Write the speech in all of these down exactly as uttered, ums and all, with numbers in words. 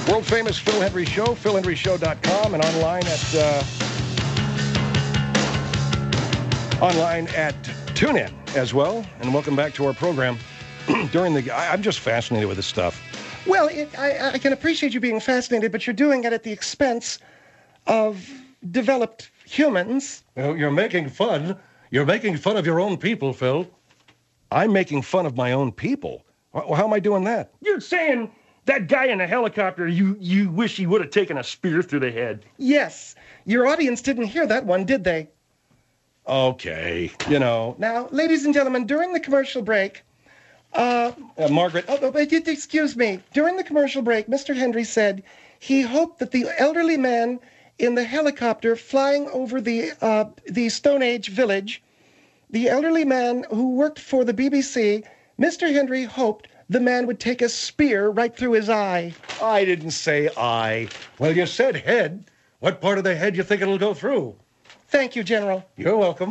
World-famous Phil Hendrie Show, phil hendrie show dot com, and online at uh, online at TuneIn as well. And welcome back to our program. During the, I, I'm just fascinated with this stuff. Well, it, I, I can appreciate you being fascinated, but you're doing it at the expense of developed humans. Well, you're making fun. You're making fun of your own people, Phil. I'm making fun of my own people. How am I doing that? You're saying that guy in the helicopter, you, you wish he would have taken a spear through the head. Yes. Your audience didn't hear that one, did they? Okay. You know. Now, ladies and gentlemen, during the commercial break, uh, uh Margaret. Oh, oh, excuse me. During the commercial break, Mister Hendrie said he hoped that the elderly man in the helicopter flying over the uh, the Stone Age village, the elderly man who worked for the B B C, Mister Hendrie hoped the man would take a spear right through his eye. I didn't say eye. Well, you said head. What part of the head you think it'll go through? Thank you, General. You're welcome.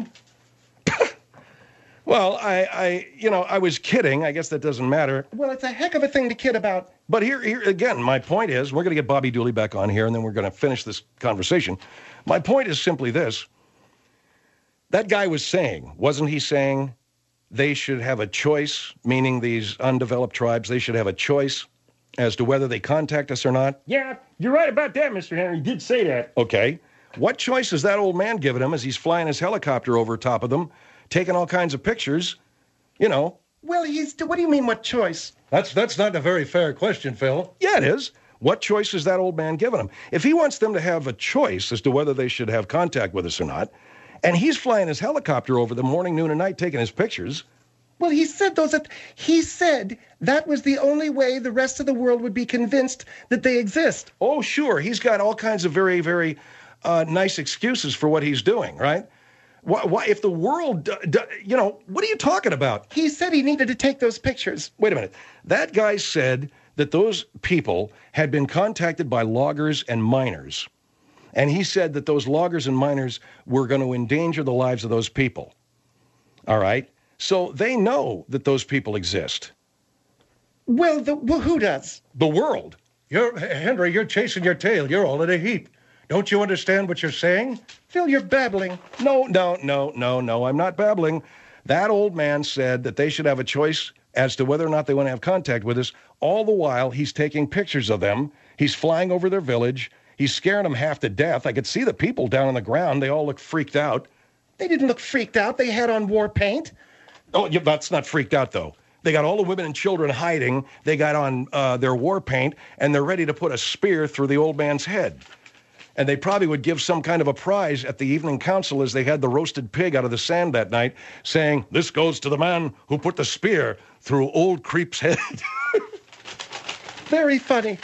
Well, I, I, you know, I was kidding. I guess that doesn't matter. Well, it's a heck of a thing to kid about. But here, here again, my point is, we're going to get Bobby Dooley back on here, and then we're going to finish this conversation. My point is simply this. That guy was saying, wasn't he saying they should have a choice, meaning these undeveloped tribes, they should have a choice as to whether they contact us or not? Yeah, you're right about that, Mister Henry. He did say that. Okay. What choice is that old man giving him as he's flying his helicopter over top of them, taking all kinds of pictures, you know? Well, he's... What do you mean, what choice? That's that's not a very fair question, Phil. Yeah, it is. What choice is that old man giving them? If he wants them to have a choice as to whether they should have contact with us or not, and he's flying his helicopter over them morning, noon, and night taking his pictures... Well, he said those... He said that was the only way the rest of the world would be convinced that they exist. Oh, sure. He's got all kinds of very, very uh, nice excuses for what he's doing, right? Why, why, if the world, d- d- you know, what are you talking about? He said he needed to take those pictures. Wait a minute. That guy said that those people had been contacted by loggers and miners. And he said that those loggers and miners were going to endanger the lives of those people. All right? So they know that those people exist. Well, the, well who does? The world. You're, Henry, you're chasing your tail. You're all in a heap. Don't you understand what you're saying? Phil, you're babbling. No, no, no, no, no, I'm not babbling. That old man said that they should have a choice as to whether or not they want to have contact with us. All the while, he's taking pictures of them. He's flying over their village. He's scaring them half to death. I could see the people down on the ground. They all look freaked out. They didn't look freaked out. They had on war paint. Oh, yeah, that's not freaked out, though. They got all the women and children hiding. They got on uh, their war paint, and they're ready to put a spear through the old man's head. And they probably would give some kind of a prize at the evening council as they had the roasted pig out of the sand that night, saying, "This goes to the man who put the spear through old Creep's head." Very funny.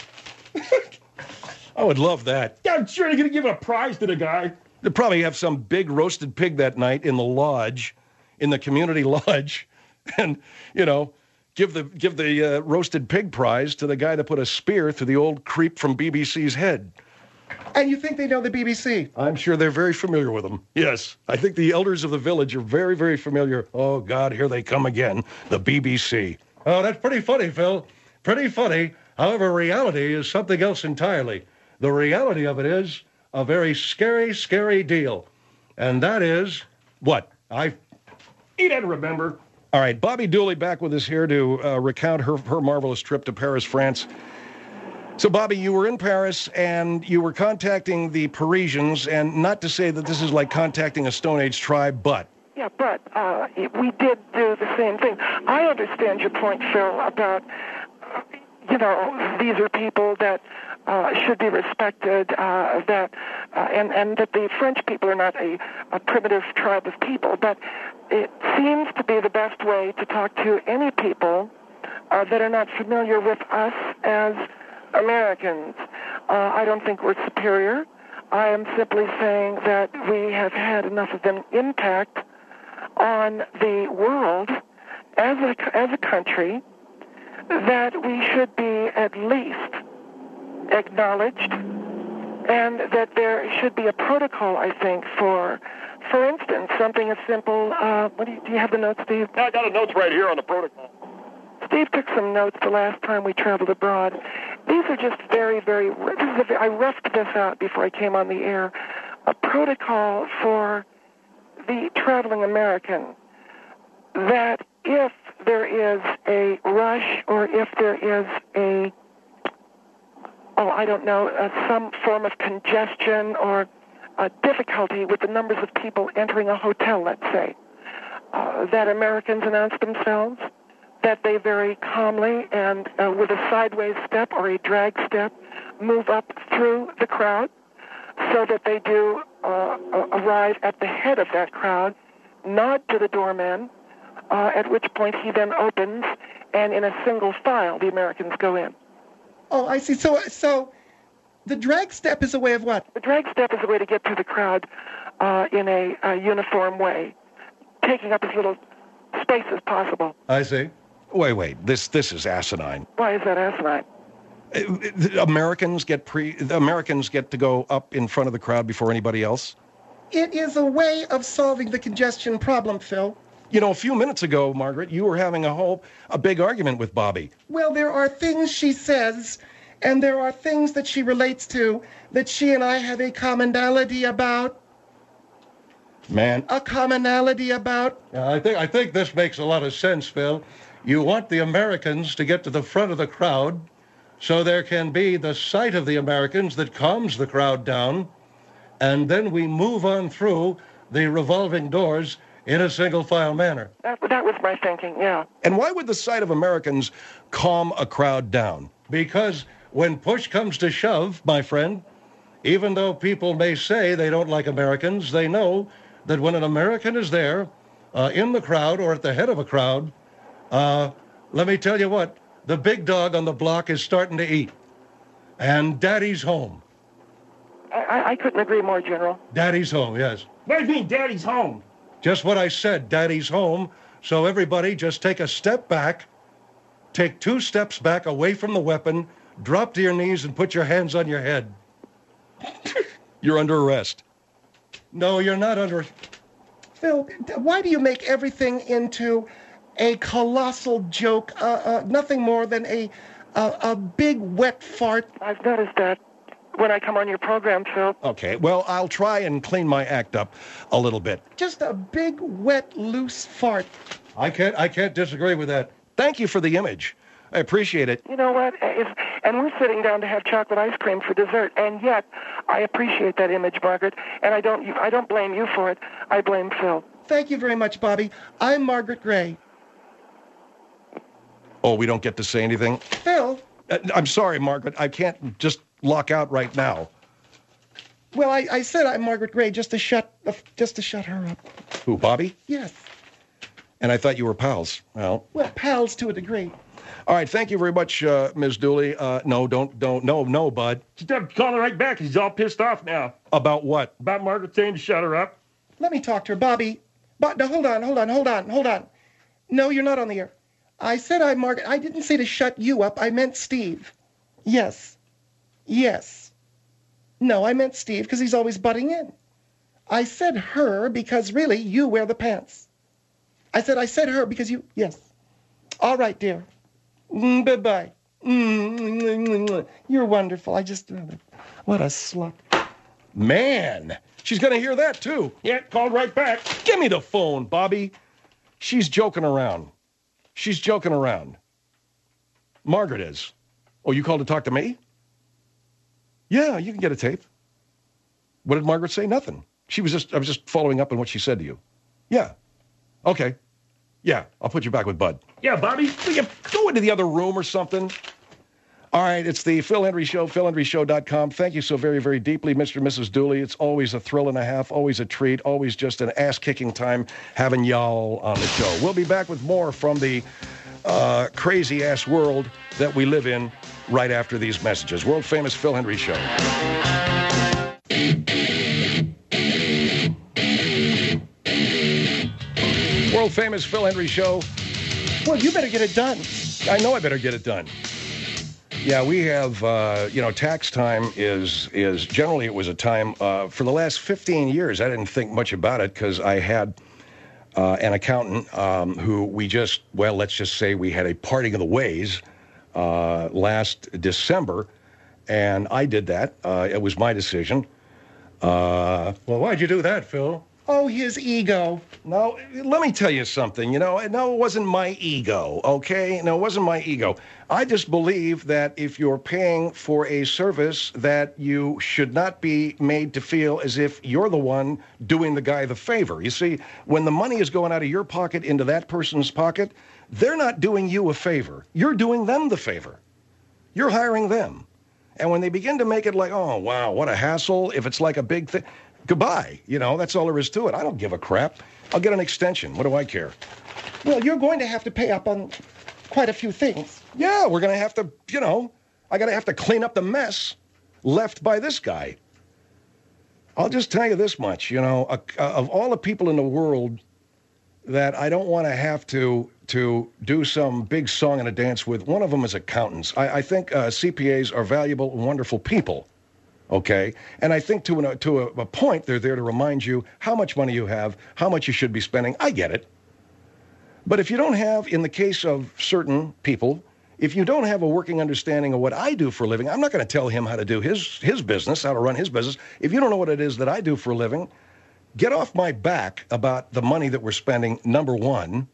I would love that. Yeah, I'm sure they're going to give a prize to the guy. They'd probably have some big roasted pig that night in the lodge, in the community lodge, and, you know, give the give the uh, roasted pig prize to the guy that put a spear through the old creep from B B C's head. And you think they know the B B C? I'm sure they're very familiar with them. Yes, I think the elders of the village are very, very familiar. Oh, God, here they come again, the B B C. Oh, that's pretty funny, Phil. Pretty funny. However, reality is something else entirely. The reality of it is a very scary, scary deal. And that is... What? I... He doesn't remember. All right, Bobby Dooley back with us here to uh, recount her, her marvelous trip to Paris, France. So, Bobby, you were in Paris, and you were contacting the Parisians, and not to say that this is like contacting a Stone Age tribe, but... Yeah, but uh, we did do the same thing. I understand your point, Phil, about, uh, you know, these are people that uh, should be respected, uh, that, uh, and, and that the French people are not a, a primitive tribe of people, but it seems to be the best way to talk to any people uh, that are not familiar with us as Americans. Uh, I don't think we're superior. I am simply saying that we have had enough of an impact on the world as a, as a country that we should be at least acknowledged, and that there should be a protocol, I think, for, for instance, something as simple, uh, what do you, do you have the notes, Steve? I got the notes right here on the protocol. Steve took some notes the last time we traveled abroad. The these are just very, very, this is a, ve- I roughed this out before I came on the air, a protocol for the traveling American that if there is a rush or if there is a, oh, I don't know, uh, some form of congestion or uh, difficulty with the numbers of people entering a hotel, let's say, uh, that Americans announce themselves, that they very calmly and uh, with a sideways step or a drag step move up through the crowd so that they do uh, arrive at the head of that crowd, nod to the doorman, uh, at which point he then opens, and in a single file, the Americans go in. Oh, I see. So, so the drag step is a way of what? The drag step is a way to get through the crowd uh, in a, a uniform way, taking up as little space as possible. I see. Wait, wait. This this is asinine. Why is that asinine? Uh, Americans get pre. The Americans get to go up in front of the crowd before anybody else. It is a way of solving the congestion problem, Phil. You know, a few minutes ago, Margaret, you were having a whole a big argument with Bobby. Well, there are things she says, and there are things that she relates to that she and I have a commonality about. Man, A commonality about. Yeah, I think I think this makes a lot of sense, Phil. You want the Americans to get to the front of the crowd so there can be the sight of the Americans that calms the crowd down, and then we move on through the revolving doors in a single file manner. That, that was my thinking, yeah. and why would the sight of Americans calm a crowd down? Because when push comes to shove, my friend, even though people may say they don't like Americans, they know that when an American is there uh, in the crowd or at the head of a crowd, uh, let me tell you what, the big dog on the block is starting to eat. And Daddy's home. I, I, I couldn't agree more, General. Daddy's home, yes. What do you mean, Daddy's home? Just what I said, Daddy's home. So everybody just take a step back, take two steps back away from the weapon, drop to your knees and put your hands on your head. You're under arrest. No, you're not under... Phil, d- why do you make everything into a colossal joke? Uh, uh, nothing more than a, a a big wet fart. I've noticed that when I come on your program, Phil. Okay, well, I'll try and clean my act up a little bit. Just a big wet loose fart. I can't, I can't disagree with that. Thank you for the image. I appreciate it. You know what? If, and we're sitting down to have chocolate ice cream for dessert, and yet I appreciate that image, Margaret, and I don't, I don't blame you for it. I blame Phil. Thank you very much, Bobby. I'm Margaret Gray. Oh, we don't get to say anything? Phil, Uh, I'm sorry, Margaret. I can't just lock out right now. well, I, I said I'm Margaret Gray just to shut uh, just to shut her up. Who, Bobby? Yes. And I thought you were pals. Well, Well, pals to a degree. all right. Thank you very much, uh, Miz Dooley. Uh, no, don't, don't, no, no, bud. Just have to call her right back. He's all pissed off now. About what? About Margaret saying to shut her up. Let me talk to her, Bobby. But no, hold on, hold on, hold on, hold on. No, you're not on the air. I said I'm Margaret. I didn't say to shut you up. I meant Steve. Yes. Yes. No, I meant Steve because he's always butting in. I said her because really you wear the pants. I said I said her because you. Yes. All right, dear. Mm, bye-bye. Mm, mm, mm, mm. You're wonderful. I just. What a slut. Man, she's going to hear that, too. Yeah, called right back. Give me the phone, Bobby. She's joking around. She's joking around. Margaret is. Oh, you called to talk to me? Yeah, you can get a tape. What did Margaret say? Nothing. She was just, I was just following up on what she said to you. Yeah. Okay. Yeah, I'll put you back with Bud. Yeah, Bobby. Will you go into the other room or something? All right, it's the Phil Hendry Show, phil hendry show dot com. Thank you so very, very deeply, Mister and Missus Dooley. It's always a thrill and a half, always a treat, always just an ass-kicking time having y'all on the show. We'll be back with more from the uh, crazy-ass world that we live in right after these messages. World-famous Phil Hendry Show. World-famous Phil Hendry Show. Well, you better get it done. I know I better get it done. Yeah, we have, uh, you know, tax time is, is generally it was a time, uh, for the last fifteen years, I didn't think much about it because I had uh, an accountant um, who we just, well, let's just say we had a parting of the ways uh, last December, and I did that. Uh, it was my decision. Uh, Well, why'd you do that, Phil? Oh, his ego. no, let me tell you something. You know, no, it wasn't my ego, okay? No, it wasn't my ego. I just believe that if you're paying for a service, that you should not be made to feel as if you're the one doing the guy the favor. You see, when the money is going out of your pocket into that person's pocket, they're not doing you a favor. You're doing them the favor. You're hiring them. And when they begin to make it like, oh, wow, what a hassle, if it's like a big thing, goodbye. You know, that's all there is to it. I don't give a crap. I'll get an extension. What do I care? Well, you're going to have to pay up on quite a few things. Yeah, we're going to have to, you know, I got to have to clean up the mess left by this guy. I'll just tell you this much, you know, uh, of all the people in the world that I don't want to have to to do some big song and a dance with, one of them is accountants. I, I think uh, C P As are valuable and wonderful people, okay? And I think to, an, to a, a point, they're there to remind you how much money you have, how much you should be spending. I get it. But if you don't have, in the case of certain people, if you don't have a working understanding of what I do for a living, I'm not going to tell him how to do his, his business, how to run his business. If you don't know what it is that I do for a living, get off my back about the money that we're spending, number one,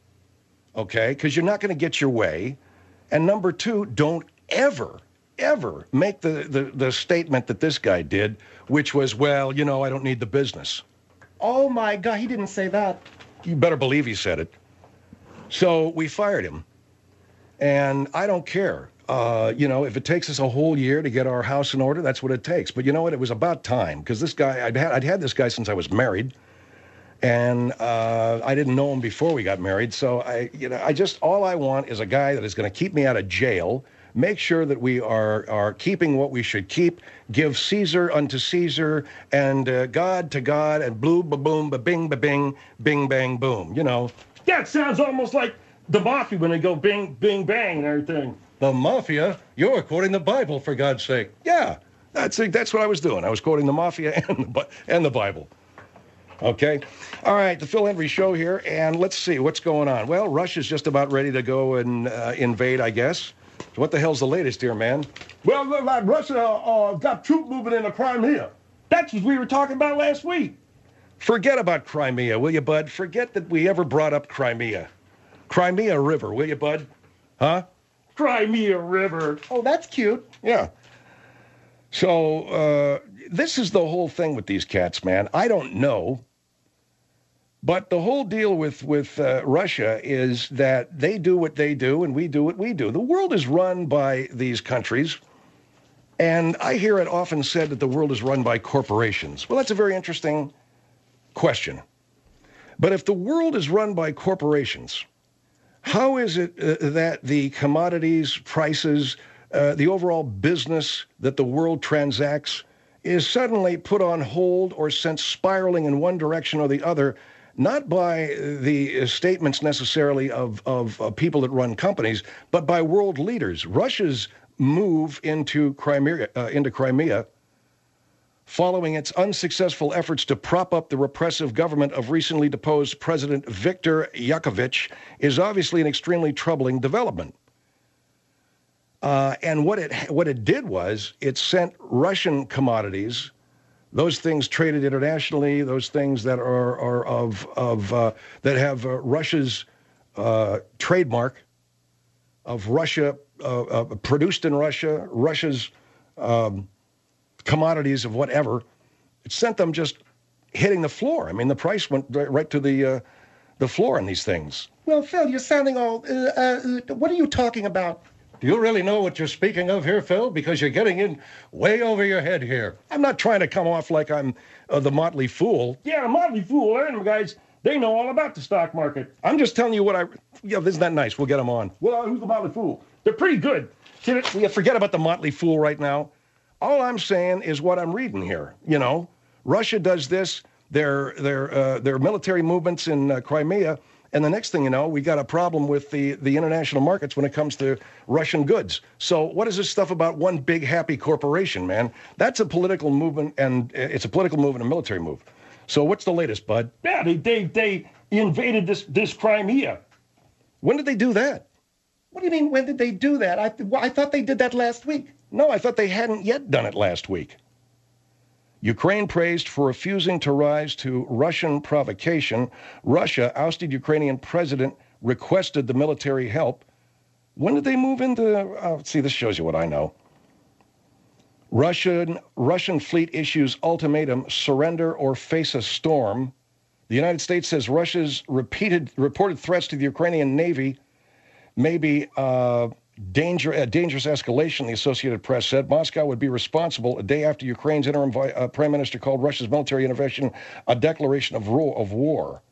okay, because you're not going to get your way. And number two, don't ever, ever make the, the, the statement that this guy did, which was, well, you know, I don't need the business. Oh, my God, he didn't say that. You better believe he said it. So we fired him. And I don't care. Uh, you know, if it takes us a whole year to get our house in order, that's what it takes. But you know what? It was about time, because this guy, I'd had, I'd had this guy since I was married. And uh, I didn't know him before we got married. So I, you know, I just, all I want is a guy that is going to keep me out of jail, make sure that we are, are keeping what we should keep, give Caesar unto Caesar, and uh, God to God, and blue, ba-boom, ba-bing, ba-bing, bing, bang, boom, you know. That sounds almost like the mafia when they go bing, bing, bang and everything. The mafia? You're quoting the Bible, for God's sake. Yeah, that's that's what I was doing. I was quoting the mafia and the, Bi- and the Bible. Okay. All right, the Phil Hendrie Show here, and let's see what's going on. Well, Russia's just about ready to go and uh, invade, I guess. So what the hell's the latest here, man? Well, look like Russia uh, got troop movement into Crimea. That's what we were talking about last week. Forget about Crimea, will you, bud? Forget that we ever brought up Crimea. Crimea River, will you, bud? Huh? Crimea River. Oh, that's cute. Yeah. So uh, this is the whole thing with these cats, man. I don't know. But the whole deal with, with uh, Russia is that they do what they do and we do what we do. The world is run by these countries. And I hear it often said that the world is run by corporations. Well, that's a very interesting question. But if the world is run by corporations, how is it uh, that the commodities, prices, uh, the overall business that the world transacts is suddenly put on hold or sent spiraling in one direction or the other, not by the statements necessarily of, of uh, people that run companies, but by world leaders? Russia's move into Crimea, uh, into Crimea following its unsuccessful efforts to prop up the repressive government of recently deposed President Viktor Yanukovych, is obviously an extremely troubling development. Uh, and what it what it did was it sent Russian commodities, those things traded internationally, those things that are are of of uh, that have uh, Russia's uh, trademark of Russia, uh, uh, produced in Russia, Russia's um, commodities of whatever, it sent them just hitting the floor. I mean, the price went right, right to the uh, the floor on these things. Well, Phil, you're sounding all. Uh, uh, what are you talking about? Do you really know what you're speaking of here, Phil? Because you're getting in way over your head here. I'm not trying to come off like I'm uh, the motley fool. Yeah, the Motley Fool, them guys, they know all about the stock market. I'm just telling you what I. Yeah, isn't that nice? We'll get them on. Well, who's the Motley Fool? They're pretty good. See, it- Yeah, forget about the motley fool right now. All I'm saying is what I'm reading here. You know, Russia does this. Their their uh, their military movements in uh, Crimea. And the next thing you know, we got a problem with the, the international markets when it comes to Russian goods. So what is this stuff about one big happy corporation, man? That's a political movement, and it's a political move and a military move. So what's the latest, bud? yeah, they, they, they invaded this, this Crimea. When did they do that? What do you mean, when did they do that? I, well, I thought they did that last week. No, I thought they hadn't yet done it last week. Ukraine praised for refusing to rise to Russian provocation. Russia ousted Ukrainian president, requested the military help. When did they move into... Uh, see, this shows you what I know. Russian, Russian fleet issues ultimatum, surrender or face a storm. The United States says Russia's repeated reported threats to the Ukrainian Navy may be uh, danger, a dangerous escalation, the Associated Press said. Moscow would be responsible a day after Ukraine's interim vi- uh, prime minister called Russia's military intervention a declaration of, ro- of war.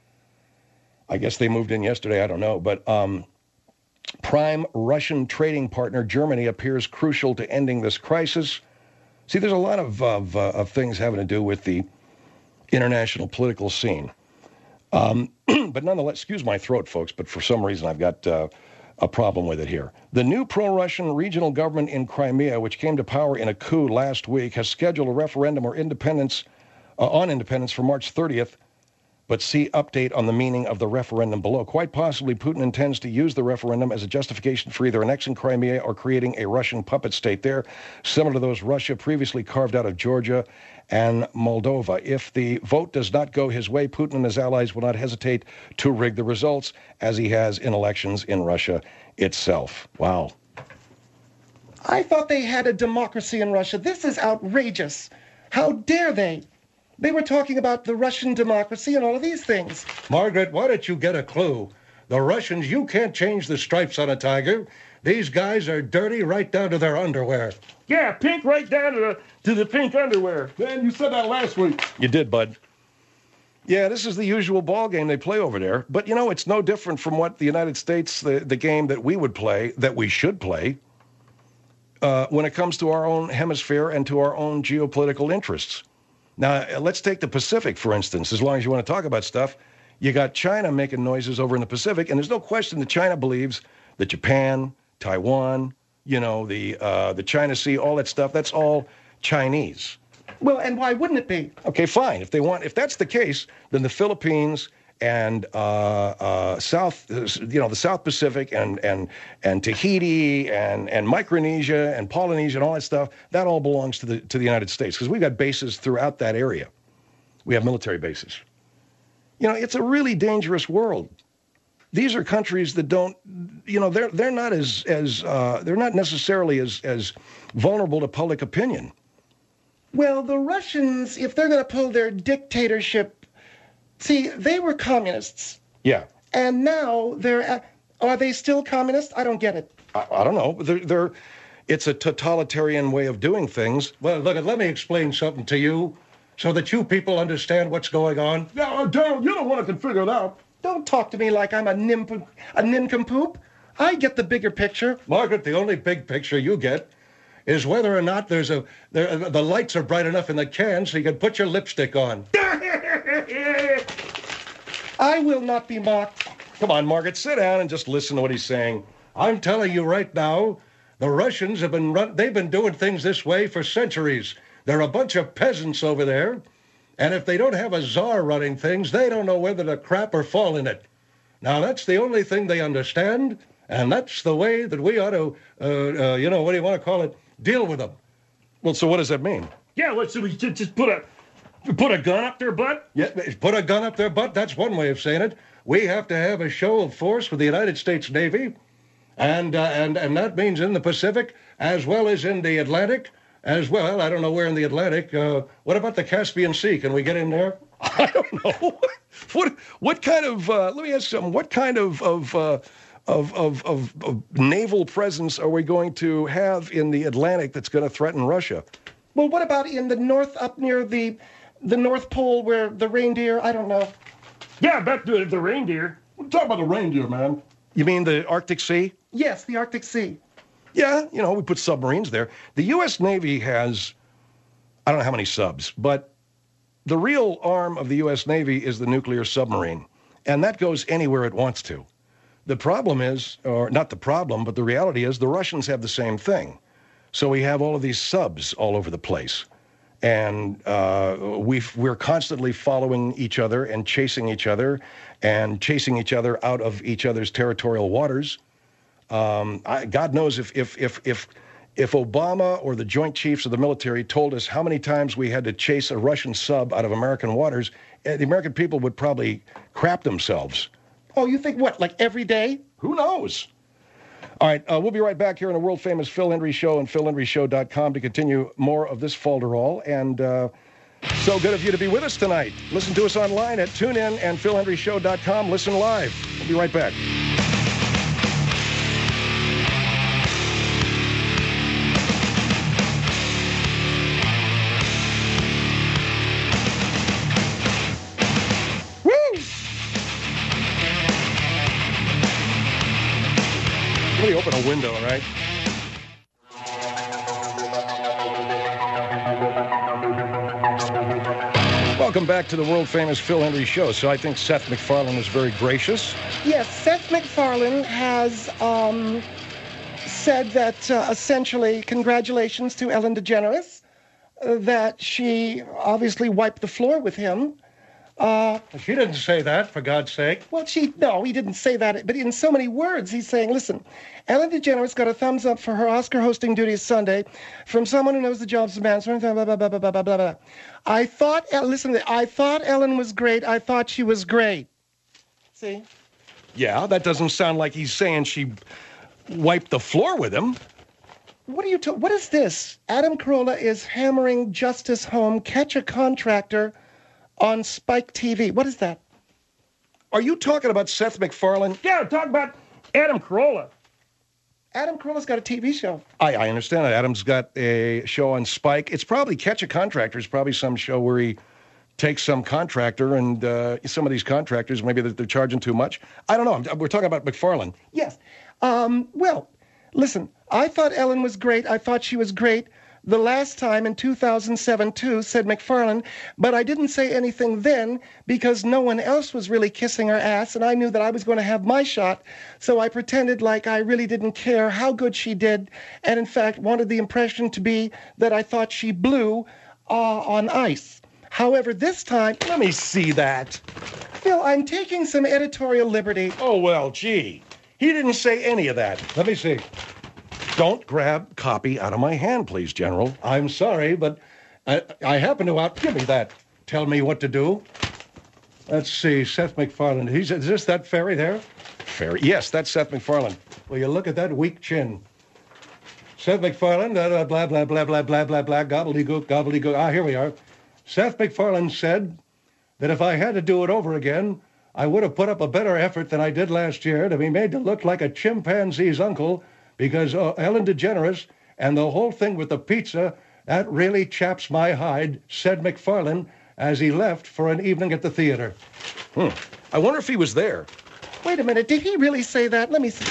I guess they moved in yesterday, I don't know. But um, prime Russian trading partner Germany appears crucial to ending this crisis. See, there's a lot of, of, uh, of things having to do with the international political scene. Um, but nonetheless, excuse my throat, folks, but for some reason I've got uh, a problem with it here. The new pro-Russian regional government in Crimea, which came to power in a coup last week, has scheduled a referendum or independence uh, on independence for March thirtieth. But see update on the meaning of the referendum below. Quite possibly, Putin intends to use the referendum as a justification for either annexing Crimea or creating a Russian puppet state there, similar to those Russia previously carved out of Georgia and Moldova. If the vote does not go his way, Putin and his allies will not hesitate to rig the results, as he has in elections in Russia itself. Wow. I thought they had a democracy in Russia. This is outrageous. How dare they? They were talking about the Russian democracy and all of these things. Margaret, why don't you get a clue? The Russians, you can't change the stripes on a tiger. These guys are dirty right down to their underwear. Yeah, pink right down to the, to the pink underwear. Man, you said that last week. You did, bud. Yeah, this is the usual ball game they play over there. But, you know, it's no different from what the United States, the, the game that we would play, that we should play, uh, when it comes to our own hemisphere and to our own geopolitical interests. Now, let's take the Pacific, for instance, as long as you want to talk about stuff. You got China making noises over in the Pacific, and there's no question that China believes that Japan, Taiwan, you know, the uh, the China Sea, all that stuff, that's all Chinese. Well, and why wouldn't it be? Okay, fine. If they want, if that's the case, then the Philippines and uh, uh, South, you know, the South Pacific and and and Tahiti and and Micronesia and Polynesia and all that stuff, that all belongs to the to the United States, because we've got bases throughout that area. We have military bases. You know, it's a really dangerous world. These are countries that don't, you know, they're they're not as as uh, they're not necessarily as as vulnerable to public opinion. Well, the Russians, if they're going to pull their dictatorship, see, they were communists. Yeah. And now they're, are they still communists? I don't get it. I, I don't know. They're, they're, it's a totalitarian way of doing things. Well, look, let me explain something to you so that you people understand what's going on. Now, uh, Daryl, you're the one that can figure it out. Don't talk to me like I'm a, nimp- a nincompoop. I get the bigger picture. Margaret, the only big picture you get is whether or not there's a there, the lights are bright enough in the can so you can put your lipstick on. I will not be mocked. Come on, Margaret, sit down and just listen to what he's saying. I'm telling you right now, the Russians have been run, they've been doing things this way for centuries. They're a bunch of peasants over there, and if they don't have a czar running things, they don't know whether to crap or fall in it. Now, that's the only thing they understand, and that's the way that we ought to, uh, uh, you know, what do you want to call it, deal with them. Well, so what does that mean? Yeah, let's we just just put a put a gun up their butt. Yeah, put a gun up their butt, that's one way of saying it. We have to have a show of force with the United States Navy, and, uh, and, and that means in the Pacific as well as in the Atlantic as well. I don't know where in the Atlantic. Uh, what about the Caspian Sea? Can we get in there? I don't know. What what kind of, uh, let me ask you something, what kind of, of, uh, of, of, of, of naval presence are we going to have in the Atlantic that's going to threaten Russia? Well, what about in the north, up near the the North Pole where the reindeer, I don't know. Yeah, back to the reindeer. We're talking about the reindeer, man. You mean the Arctic Sea? Yes, the Arctic Sea. Yeah, you know, we put submarines there. The U S Navy has, I don't know how many subs, but the real arm of the U S Navy is the nuclear submarine, and that goes anywhere it wants to. The problem is, or not the problem, but the reality is the Russians have the same thing. So we have all of these subs all over the place. And uh, we've, we're constantly following each other and chasing each other and chasing each other out of each other's territorial waters. Um, I, God knows if if if if if Obama or the Joint Chiefs of the military told us how many times we had to chase a Russian sub out of American waters, eh, the American people would probably crap themselves. Oh, you think what, like every day? Who knows? All right, uh, we'll be right back here on the world-famous Phil Hendry Show and phil hendry show dot com to continue more of this falderall. And uh, so good of you to be with us tonight. Listen to us online at TuneIn and phil hendry show dot com. Listen live. We'll be right back. Let me open a window, all right? Welcome back to the world-famous Phil Hendry Show. So I think Seth MacFarlane is very gracious. Yes, Seth MacFarlane has um, said that uh, essentially, congratulations to Ellen DeGeneres, uh, that she obviously wiped the floor with him. Uh, She didn't say that, for God's sake. well, she, no, he didn't say that, but in so many words, he's saying, listen, Ellen DeGeneres got a thumbs up for her Oscar hosting duties Sunday from someone who knows the jobs of management, blah, blah, blah, blah, blah, blah, blah, blah. I thought, listen, I thought Ellen was great. I thought she was great. See? Yeah, that doesn't sound like he's saying she wiped the floor with him. What are you, ta- what is this? Adam Carolla is hammering justice home, catch a contractor on Spike T V. What is that? Are you talking about Seth MacFarlane? Yeah, talk about Adam Carolla. Adam Carolla's got a T V show. I, I understand that. Adam's got a show on Spike. It's probably Catch a Contractor. It's probably some show where he takes some contractor, and uh, some of these contractors, maybe they're, they're charging too much. I don't know. I'm, we're talking about MacFarlane. Yes. Um, well, listen, I thought Ellen was great. I thought she was great the last time in two thousand seven, too, said MacFarlane, but I didn't say anything then because no one else was really kissing her ass, and I knew that I was going to have my shot, so I pretended like I really didn't care how good she did, and in fact wanted the impression to be that I thought she blew uh, on ice. However, this time, Let me see that. Phil, I'm taking some editorial liberty. Oh, well, gee. He didn't say any of that. Let me see. Don't grab copy out of my hand, please, General. I'm sorry, but I, I happen to out... Give me that. Tell me what to do. Let's see, Seth MacFarlane. He's, is this that fairy there? Fair. Yes, that's Seth MacFarlane. Well, you look at that weak chin. Seth MacFarlane, blah, blah, blah, blah, blah, blah, blah, blah, gobbledygook, gobbledygook. Ah, here we are. Seth MacFarlane said that if I had to do it over again, I would have put up a better effort than I did last year to be made to look like a chimpanzee's uncle, because uh, Ellen DeGeneres and the whole thing with the pizza, that really chaps my hide, said MacFarlane as he left for an evening at the theater. Hmm. I wonder if he was there. Wait a minute, did he really say that? Let me see.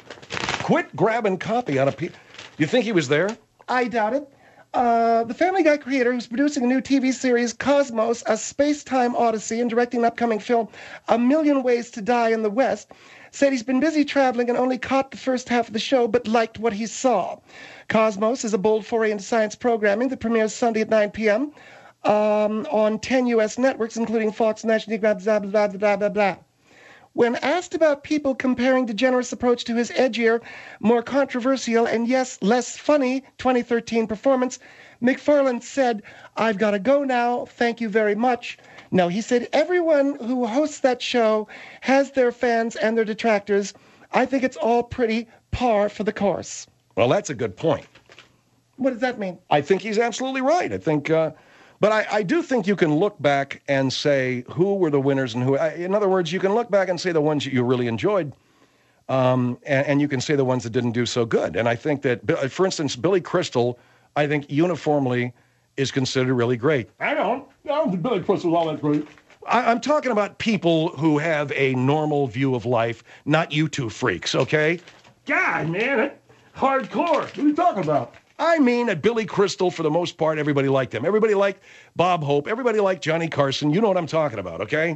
Quit grabbing copy out of people. You think he was there? I doubt it. Uh, the Family Guy creator, who's producing a new T V series, Cosmos, a space-time odyssey, and directing an upcoming film, A Million Ways to Die in the West, said he's been busy traveling and only caught the first half of the show, but liked what he saw. Cosmos is a bold foray into science programming that premieres Sunday at nine p.m. Um, on ten U S networks, including Fox, National Geographic, blah, blah, blah, blah, blah, blah. When asked about people comparing DeGeneres' approach to his edgier, more controversial, and yes, less funny twenty thirteen performance, MacFarlane said, "I've got to go now. Thank you very much." No, he said, everyone who hosts that show has their fans and their detractors. I think it's all pretty par for the course. Well, that's a good point. What does that mean? I think he's absolutely right. I think, uh, but I, I do think you can look back and say who were the winners and who. I, in other words, you can look back and say the ones that you really enjoyed, um, and, and you can say the ones that didn't do so good. And I think that, for instance, Billy Crystal, I think uniformly is considered really great. I don't. I don't think Billy Crystal's all that great. I, I'm talking about people who have a normal view of life, not you two freaks, okay? God, man, it, hardcore. What are you talking about? I mean, at Billy Crystal, for the most part, everybody liked him. Everybody liked Bob Hope. Everybody liked Johnny Carson. You know what I'm talking about, okay?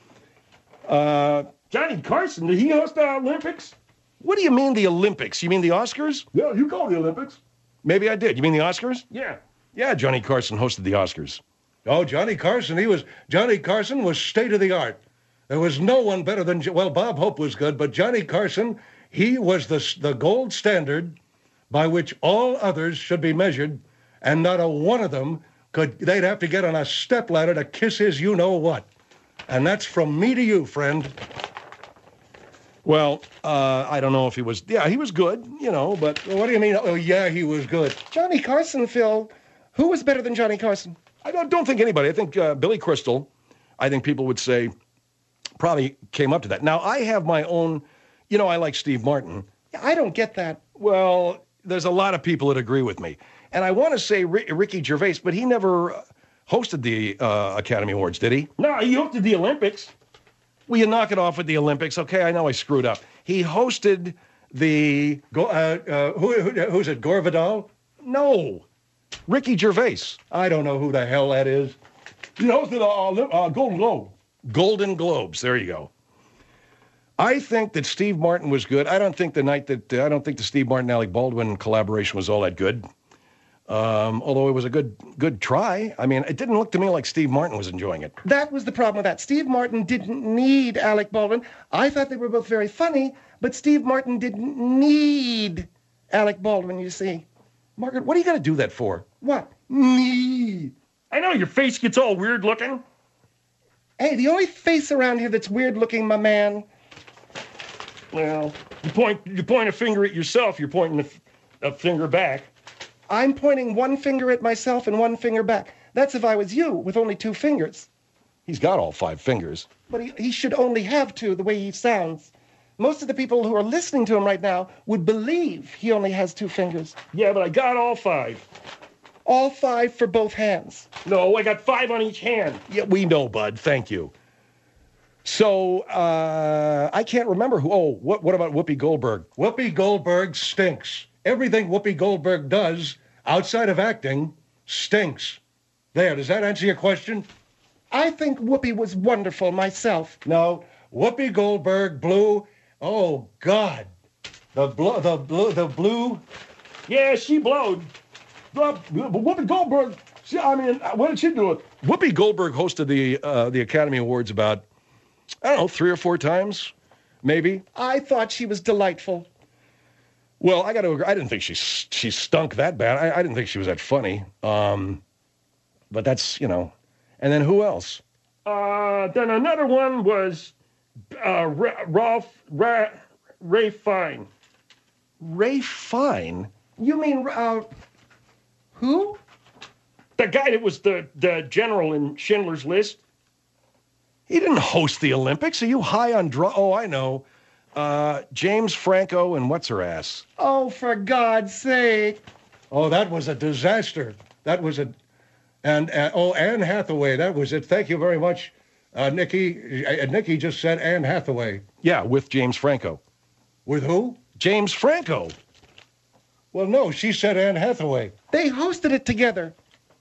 Uh, Johnny Carson, did he host the Olympics? What do you mean the Olympics? You mean the Oscars? Yeah, you call the Olympics. Maybe I did. You mean the Oscars? Yeah. Yeah, Johnny Carson hosted the Oscars. Oh, Johnny Carson, he was, Johnny Carson was state of the art. There was no one better than, well, Bob Hope was good, but Johnny Carson, He was the, the gold standard by which all others should be measured, and not a one of them could, they'd have to get on a stepladder to kiss his you-know-what. And that's from me to you, friend. Well, uh, I don't know if he was, yeah, he was good, you know, but What do you mean? Oh, yeah, he was good. Johnny Carson, Phil. Who was better than Johnny Carson? I don't, don't think anybody. I think uh, Billy Crystal, I think people would say, probably came up to that. Now, I have my own, you know, I like Steve Martin. I don't get that. Well, there's a lot of people that agree with me. And I want to say R- Ricky Gervais, but he never hosted the uh, Academy Awards, did he? No, he hosted the Olympics. Will you knock it off with the Olympics? Okay, I know I screwed up. He hosted the... Go, uh, uh, who, who, who's it, Gore Vidal? No. Ricky Gervais. I don't know who the hell that is. He hosted a uh, uh, Golden Globe. Golden Globes. There you go. I think that Steve Martin was good. I don't think the night that... Uh, I don't think the Steve Martin-Alec Baldwin collaboration was all that good. Um, although it was a good good try. I mean, it didn't look to me like Steve Martin was enjoying it. That was the problem with that. Steve Martin didn't need Alec Baldwin. I thought they were both very funny, but Steve Martin didn't need Alec Baldwin, you see. Margaret, what are you going to do that for? What? Nee. I know your face gets all weird looking. Hey, the only face around here that's weird looking, my man. Well, you point you point a finger at yourself. You're pointing a, f- a finger back. I'm pointing one finger at myself and one finger back. That's if I was you, with only two fingers. He's got all five fingers. But he, he should only have two, the way he sounds. Most of the people who are listening to him right now would believe he only has two fingers. Yeah, but I got all five. All five for both hands. No, I got five on each hand. Yeah, we know, Bud. Thank you. So, uh, I can't remember who... Oh, what, what about Whoopi Goldberg? Whoopi Goldberg stinks. Everything Whoopi Goldberg does outside of acting stinks. There, does that answer your question? I think Whoopi was wonderful myself. No, Whoopi Goldberg blew. Oh God, the blue, the blue, the blue. Yeah, she blowed. The, But Whoopi Goldberg, she, I mean, what did she do? It? Whoopi Goldberg hosted the uh, the Academy Awards about, I don't know, three or four times, maybe. I thought she was delightful. Well, I got to agree. I didn't think she she stunk that bad. I, I didn't think she was that funny. Um, but that's, you know. And then who else? Uh, then another one was uh, Ra- Ralph Ra- Ray Fine. Ray Fine? You mean, uh, who? The guy that was the, the general in Schindler's List. He didn't host the Olympics. Are you high on drugs? Oh, I know. Uh, James Franco and what's her ass? Oh, for God's sake. Oh, that was a disaster. That was a, and uh, oh, Anne Hathaway. That was it. Thank you very much, uh, Nikki. Uh, Nikki just said Anne Hathaway. Yeah, with James Franco. With who? James Franco. Well, no, she said Anne Hathaway. They hosted it together.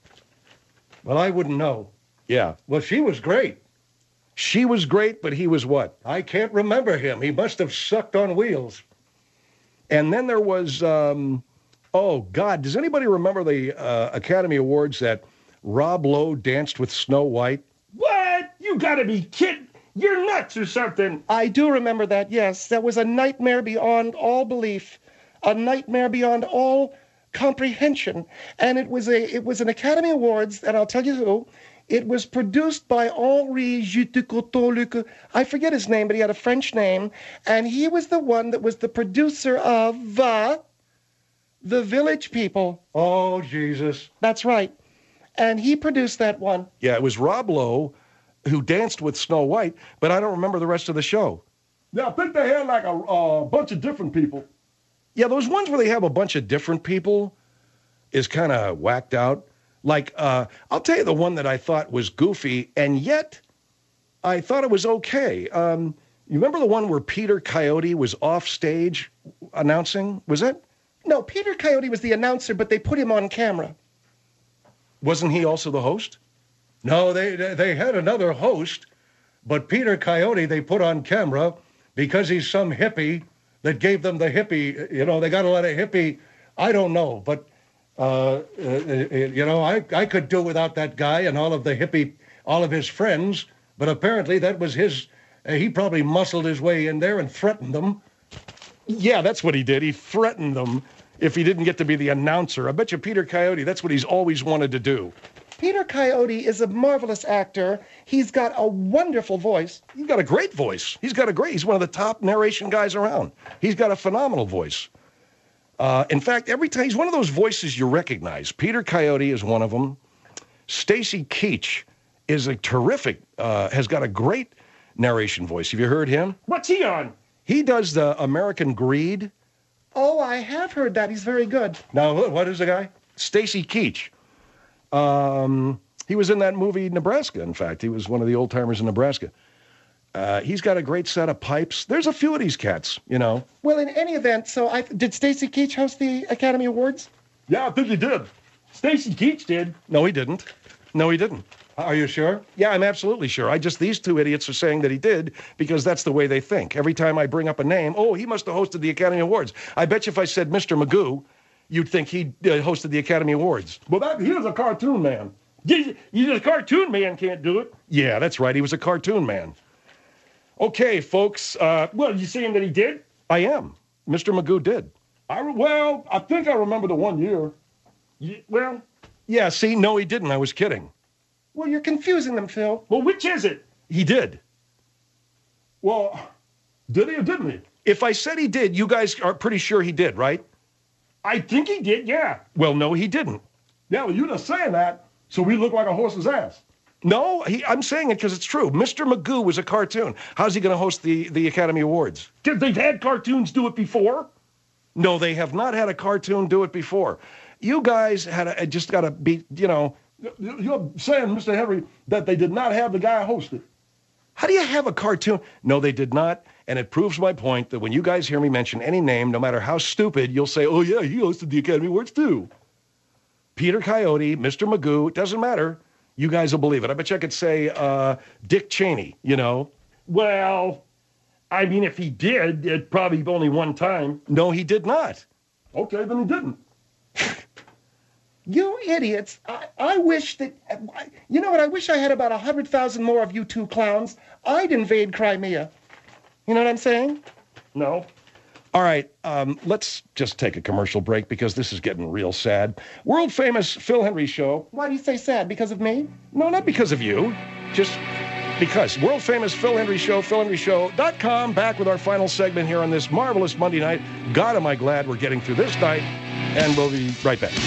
Well, I wouldn't know. Yeah. Well, she was great. She was great, but he was what? I can't remember him. He must have sucked on wheels. And then there was, um, oh, God, does anybody remember the uh, Academy Awards that Rob Lowe danced with Snow White? What? You gotta be kidding. You're nuts or something. I do remember that, yes. That was a nightmare beyond all belief. A nightmare beyond all comprehension. And it was a it was an Academy Awards, and I'll tell you who. It was produced by Henri Jutecoteau. I forget his name, but he had a French name. And he was the one that was the producer of uh, The Village People. Oh, Jesus. That's right. And he produced that one. Yeah, it was Rob Lowe who danced with Snow White, but I don't remember the rest of the show. Yeah, I think they had like a uh, bunch of different people. Yeah, those ones where they have a bunch of different people is kind of whacked out. Like, uh, I'll tell you the one that I thought was goofy, and yet I thought it was okay. Um, you remember the one where Peter Coyote was off stage announcing? Was it? No, Peter Coyote was the announcer, but they put him on camera. Wasn't he also the host? No, they they had another host, but Peter Coyote they put on camera because he's some hippie that gave them the hippie. You know, they got a lot of hippie. I don't know, but uh, uh, you know, I I could do without that guy and all of the hippie, all of his friends. But apparently that was his. Uh, he probably muscled his way in there and threatened them. Yeah, that's what he did. He threatened them if he didn't get to be the announcer. I bet you Peter Coyote, that's what he's always wanted to do. Peter Coyote is a marvelous actor. He's got a wonderful voice. He's got a great voice. He's got a great, he's one of the top narration guys around. He's got a phenomenal voice. Uh, in fact, every time, he's one of those voices you recognize. Peter Coyote is one of them. Stacy Keach is a terrific, uh, has got a great narration voice. Have you heard him? What's he on? He does the American Greed. Oh, I have heard that. He's very good. Now, wh- what is the guy? Stacy Keach. Um, he was in that movie Nebraska, in fact. He was one of the old-timers in Nebraska. Uh, he's got a great set of pipes. There's a few of these cats, you know. Well, in any event, so I did Stacy Keach host the Academy Awards? Yeah, I think he did. Stacy Keach did. No, he didn't. No, he didn't. Are you sure? Yeah, I'm absolutely sure. I just, these two idiots are saying that he did because that's the way they think. Every time I bring up a name, oh, he must have hosted the Academy Awards. I bet you if I said Mister Magoo, you'd think he uh, hosted the Academy Awards. Well, that, he was a cartoon man. You, you, the cartoon man can't do it. Yeah, that's right. He was a cartoon man. Okay, folks. Uh, Well, you saying that he did? I am. Mister Magoo did. I re- well, I think I remember the one year. Ye- well, Yeah, see, no, he didn't. I was kidding. Well, you're confusing them, Phil. well, which is it? He did. Well, did he or didn't he? If I said he did, you guys are pretty sure he did, right? I think he did, yeah. Well, no, he didn't. Yeah, well, you're just saying that, so we look like a horse's ass. No, he, I'm saying it because it's true. Mister Magoo was a cartoon. How's he going to host the, the Academy Awards? Because they've had cartoons do it before. No, they have not had a cartoon do it before. You guys had a, just got to be, you know, You- You're saying, Mister Henry, that they did not have the guy host it. how do you have a cartoon? No, they did not. And it proves my point that when you guys hear me mention any name, no matter how stupid, you'll say, oh, yeah, he hosted the Academy Awards too. Peter Coyote, Mister Magoo, it doesn't matter. You guys will believe it. I bet you I could say uh, Dick Cheney, you know. Well, I mean, if he did, it probably only one time. No, he did not. Okay, then he didn't. You idiots. I, I wish that, you know what, I wish I had about one hundred thousand more of you two clowns. I'd invade Crimea. You know what I'm saying? No. All right, um, let's just take a commercial break because this is getting real sad. World famous Phil Henry Show. Why do you say sad? Because of me? No, not because of you. Just because. World famous Phil Henry Show, phil henry show dot com. Back with our final segment here on this marvelous Monday night. God, am I glad we're getting through this night. And we'll be right back.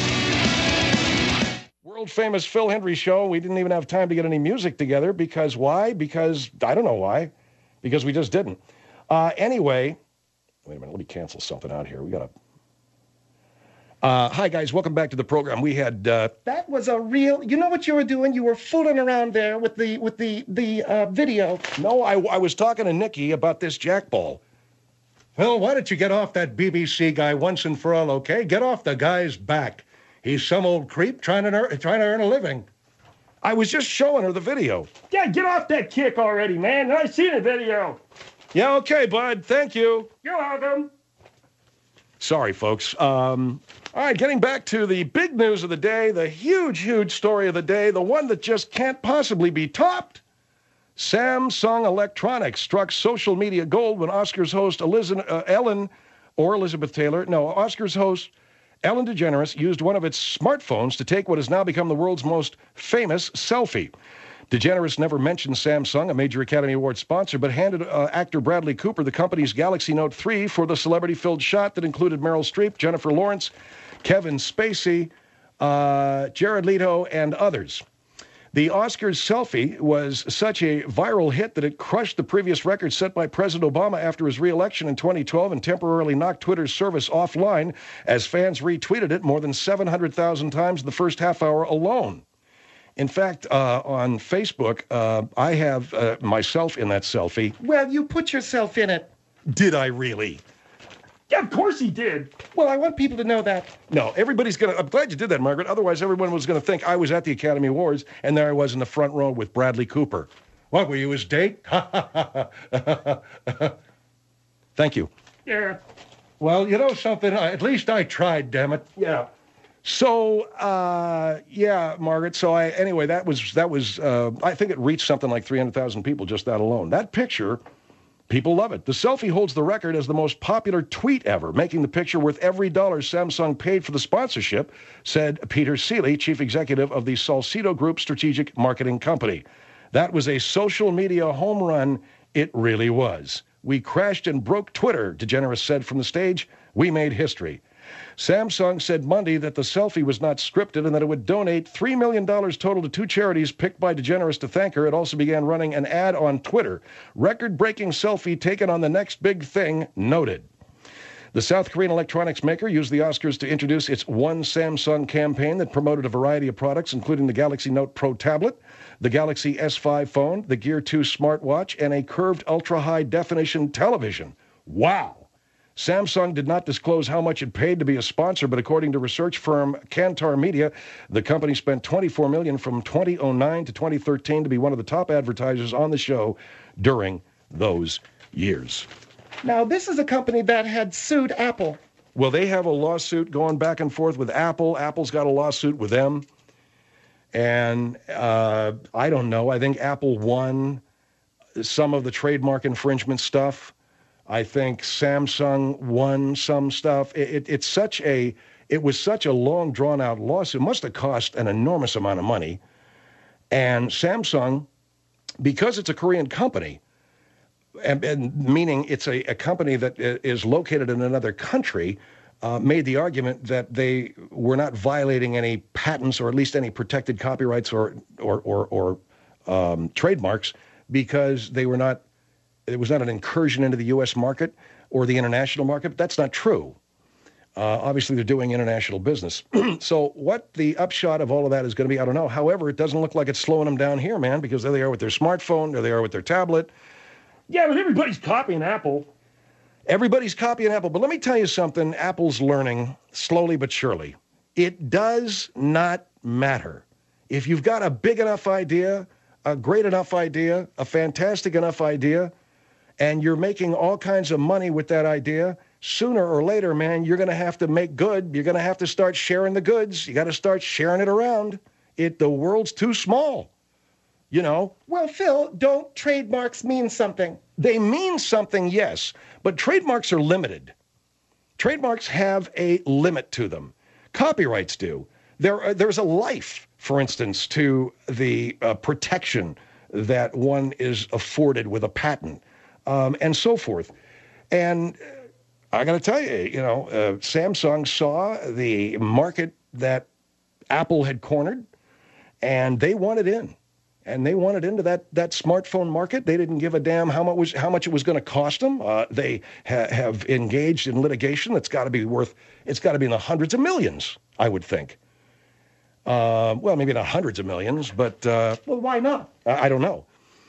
World famous Phil Henry Show. We didn't even have time to get any music together because why? Because I don't know why. Because we just didn't. Uh, anyway, wait a minute. Let me cancel something out here. We got to. Uh, hi, guys. Welcome back to the program. We had. Uh, That was a real, you know what you were doing? You were fooling around there with the, with the, the uh, video. no, I, I was talking to Nikki about this jackball. Phil, why don't you get off that B B C guy once and for all, okay? Get off the guy's back. He's some old creep trying to, earn, trying to earn a living. I was just showing her the video. Yeah, get off that kick already, man. I seen the video. Yeah, okay, bud. Thank you. You're welcome. Sorry, folks. Um, all right, getting back to the big news of the day, the huge, huge story of the day, the one that just can't possibly be topped. Samsung Electronics struck social media gold when Oscars host Eliz- uh, Ellen, or Elizabeth Taylor, no, Oscars host Ellen DeGeneres used one of its smartphones to take what has now become the world's most famous selfie. DeGeneres never mentioned Samsung, a major Academy Award sponsor, but handed uh, actor Bradley Cooper the company's Galaxy Note three for the celebrity-filled shot that included Meryl Streep, Jennifer Lawrence, Kevin Spacey, uh, Jared Leto, and others. The Oscars selfie was such a viral hit that it crushed the previous record set by President Obama after his re-election in twenty twelve and temporarily knocked Twitter's service offline as fans retweeted it more than seven hundred thousand times in the first half hour alone. In fact, uh, on Facebook, uh, I have uh, myself in that selfie. Well, you put yourself in it. Did I really? Yeah, of course he did. Well, I want people to know that. No, everybody's going to... I'm glad you did that, Margaret. Otherwise, everyone was going to think I was at the Academy Awards, and there I was in the front row with Bradley Cooper. What, were you his date? Thank you. Yeah. Well, you know something? I, at least I tried, damn it. Yeah. So, uh, yeah, Margaret. So, I anyway, that was, that was. Uh, I think it reached something like three hundred thousand people just that alone. That picture People love it. The selfie holds the record as the most popular tweet ever, making the picture worth every dollar Samsung paid for the sponsorship, said Peter Seeley, chief executive of the Salcedo Group Strategic Marketing Company. That was a social media home run. It really was. We crashed and broke Twitter, DeGeneres said from the stage. We made history. Samsung said Monday that the selfie was not scripted and that it would donate three million dollars total to two charities picked by DeGeneres to thank her. It also began running an ad on Twitter. Record-breaking selfie taken on the next big thing, noted. The South Korean electronics maker used the Oscars to introduce its One Samsung campaign that promoted a variety of products, including the Galaxy Note Pro tablet, the Galaxy S five phone, the Gear two smartwatch, and a curved ultra-high-definition television. Wow! Samsung did not disclose how much it paid to be a sponsor, but according to research firm Kantar Media, the company spent twenty-four million dollars from two thousand nine to twenty thirteen to be one of the top advertisers on the show during those years. Now, this is a company that had sued Apple. Well, they have a lawsuit going back and forth with Apple. Apple's got a lawsuit with them. And uh, I don't know. I think Apple won some of the trademark infringement stuff. I think Samsung won some stuff. It, it, it's such a, it was such a long, drawn-out lawsuit. It must have cost an enormous amount of money. And Samsung, because it's a Korean company, and, and meaning it's a, a company that is located in another country, uh, made the argument that they were not violating any patents or at least any protected copyrights or or or, or um, trademarks because they were not. It was not an incursion into the U S market or the international market. But that's not true. Uh, obviously, they're doing international business. So what the upshot of all of that is going to be, I don't know. However, it doesn't look like it's slowing them down here, man, because there they are with their smartphone, there they are with their tablet. Yeah, but everybody's copying Apple. Everybody's copying Apple. But let me tell you something Apple's learning slowly but surely. It does not matter. If you've got a big enough idea, a great enough idea, a fantastic enough idea, and you're making all kinds of money with that idea, sooner or later, man, you're going to have to make good. You're going to have to start sharing the goods. You got to start sharing it around. It the world's too small. You know? Well, Phil, don't trademarks mean something? They mean something, yes, but trademarks are limited. Trademarks have a limit to them. Copyrights do. There, uh, there's a life, for instance, to the uh, protection that one is afforded with a patent. Um, and so forth. And I got to tell you, you know, uh, Samsung saw the market that Apple had cornered, and they wanted in. And they wanted into that that smartphone market. They didn't give a damn how much was how much it was going to cost them. Uh, they ha- have engaged in litigation that's got to be worth. It's got to be in the hundreds of millions, I would think. Uh, well, maybe not hundreds of millions, but uh, well, why not? I, I don't know.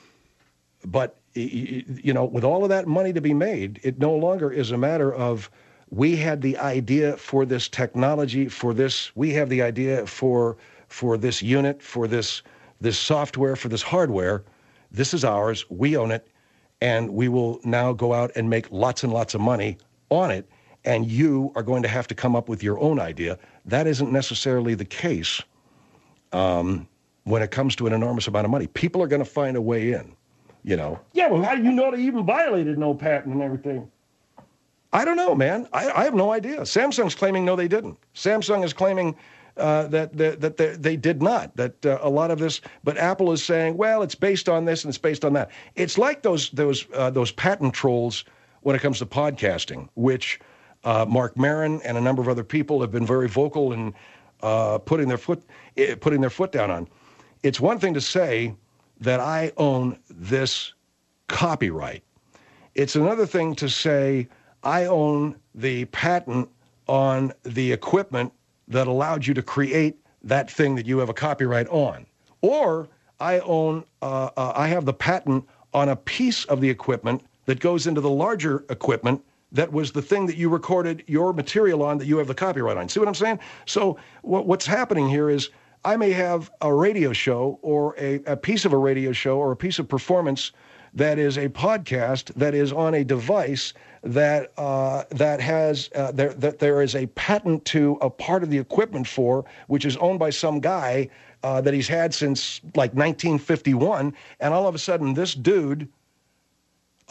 But you know, with all of that money to be made, it no longer is a matter of we had the idea for this technology, for this, we have the idea for for this unit, for this this software, for this hardware. This is ours. We own it, and we will now go out and make lots and lots of money on it. And you are going to have to come up with your own idea. That isn't necessarily the case um, when it comes to an enormous amount of money. People are going to find a way in. You know. Yeah, well, how do you know they even violated no patent and everything? I don't know, man. I, I have no idea. Samsung's claiming no, they didn't. Samsung is claiming uh, that that, that they, they did not. That uh, a lot of this, but Apple is saying, well, it's based on this and it's based on that. It's like those those uh, those patent trolls when it comes to podcasting, which uh, Mark Maron and a number of other people have been very vocal in uh, putting their foot uh, putting their foot down on. It's one thing to say that I own this copyright. It's another thing to say I own the patent on the equipment that allowed you to create that thing that you have a copyright on. Or I own, uh, uh, I have the patent on a piece of the equipment that goes into the larger equipment that was the thing that you recorded your material on that you have the copyright on. See what I'm saying? So what, what's happening here is I may have a radio show or a, a piece of a radio show or a piece of performance that is a podcast that is on a device that uh, that has uh, there that there is a patent to a part of the equipment for, which is owned by some guy uh, that he's had since like nineteen fifty-one, and all of a sudden this dude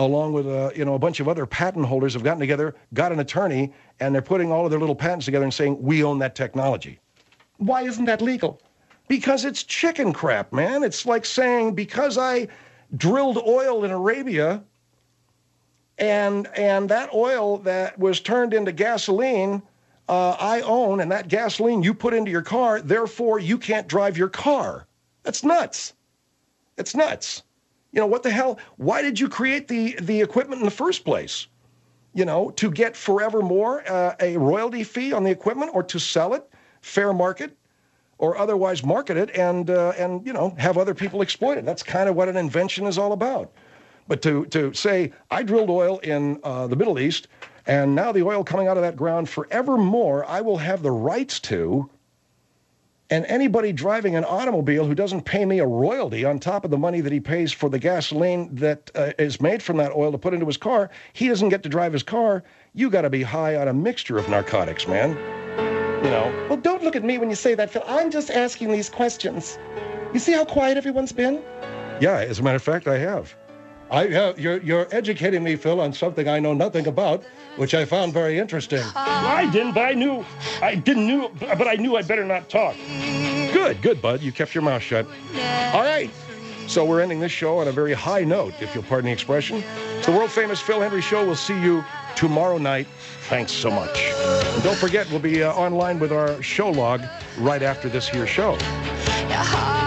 along with uh, you know a bunch of other patent holders, have gotten together, got an attorney, and they're putting all of their little patents together and saying, we own that technology. Why isn't that legal? Because it's chicken crap, man. It's like saying, because I drilled oil in Arabia, and and that oil that was turned into gasoline, uh, I own, and that gasoline you put into your car, therefore you can't drive your car. That's nuts. It's nuts. You know, what the hell? Why did you create the, the equipment in the first place? You know, to get forevermore uh, a royalty fee on the equipment, or to sell it, fair market, or otherwise market it and, uh, and you know, have other people exploit it. That's kind of what an invention is all about. But to, to say, I drilled oil in uh, the Middle East, and now the oil coming out of that ground forevermore, I will have the rights to, and anybody driving an automobile who doesn't pay me a royalty on top of the money that he pays for the gasoline that uh, is made from that oil to put into his car, he doesn't get to drive his car. You got to be high on a mixture of narcotics, man. You know. Well, don't look at me when you say that, Phil. I'm just asking these questions. You see how quiet everyone's been? Yeah, as a matter of fact, I have. I, uh, you're, you're educating me, Phil, on something I know nothing about, which I found very interesting. Well, I didn't, but I knew, I didn't knew, but I knew I'd better not talk. Good, good, bud. You kept your mouth shut. All right. So we're ending this show on a very high note, if you'll pardon the expression. It's the world-famous Phil Hendrie Show. We'll see you tomorrow night. Thanks so much. And don't forget, we'll be uh, online with our show log right after this here show.